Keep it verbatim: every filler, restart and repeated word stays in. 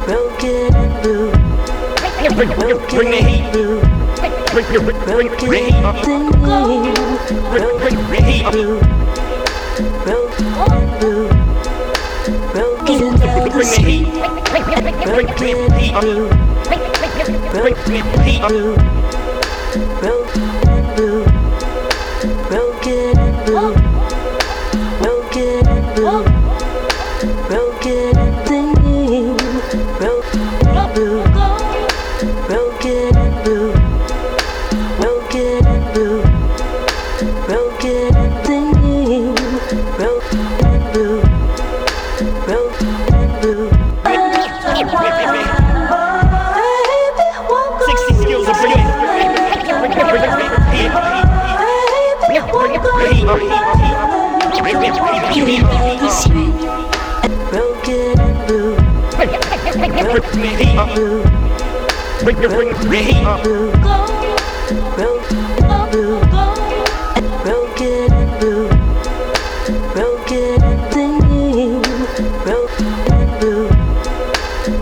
broken and blue. Bring, bring, bring the heat. Bring, bring, bring, bring the heat. Bring, bring the heat. Broken and blue. Broken down the street. Broken and blue. Broken and blue. Broken and blue. Broken and blue. Broken and blue. Broken and blue. Broken and blue. Broken and blue. Broken and blue. Broken and blue. Broken and blue. Broken and blue. sixty skills of bringing it. Bring, bring, bring, bring the heat. Bring, bring the heat. Bring, bring, bring the heat. Broken and blue. Bring, bring, bring the heat. Bring, bring, bring the heat. Blue.